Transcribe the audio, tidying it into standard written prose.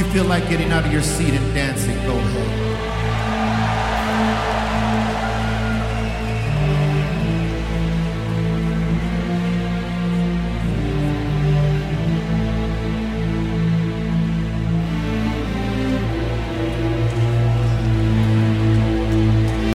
you feel like getting out of your seat and dancing, go ahead.